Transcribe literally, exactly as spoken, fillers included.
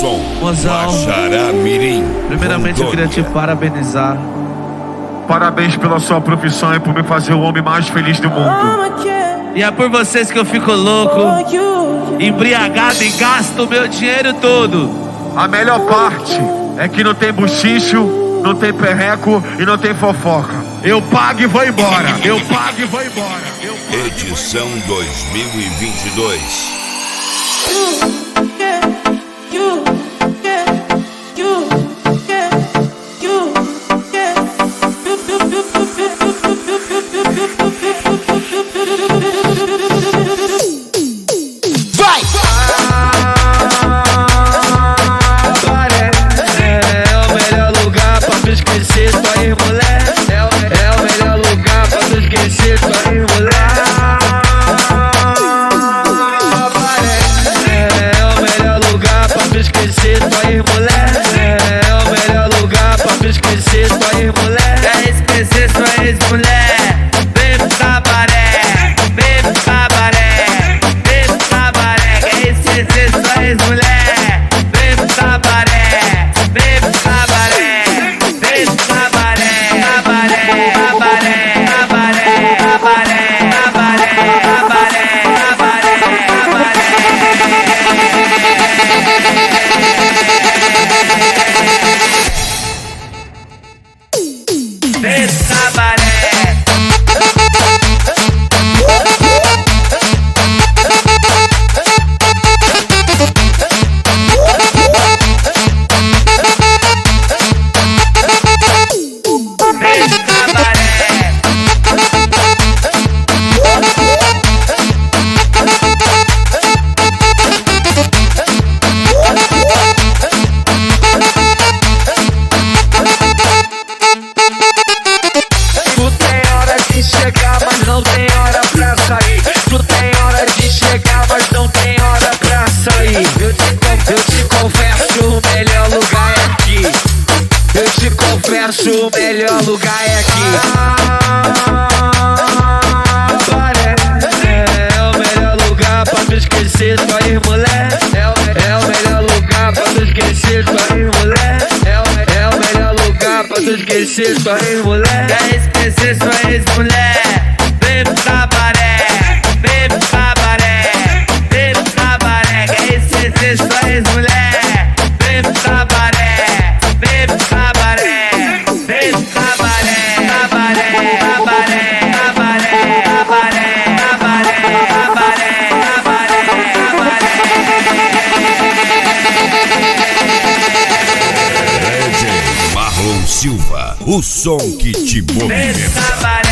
som Mozão, Guaxará Mirim. primeiramente eu queria te parabenizar. Parabéns pela sua profissão e por me fazer o homem mais feliz do mundo. E é por vocês que eu fico louco, embriagado e gasto o meu dinheiro todo. A melhor parte é que não tem buchicho, não tem perreco e não tem fofoca. Eu pago e vou embora. Eu pago e vou embora. Eu pago Edição dois mil e vinte e dois. O melhor lugar é aqui. É o melhor lugar pra tu esquecer tua ex-mulher. É o, é o melhor lugar pra tu esquecer tua ex-mulher. É o, é o melhor lugar pra tu esquecer tua ex-mulher. Quer esquecer sua ex-mulher? Vem pro cabaré, vem pro cabaré, vem pro cabaré. Quer esquecer sua ex-mulher? Vem pro cabaré, vem pro cabaré. Marlon Silva, o som que te movimenta.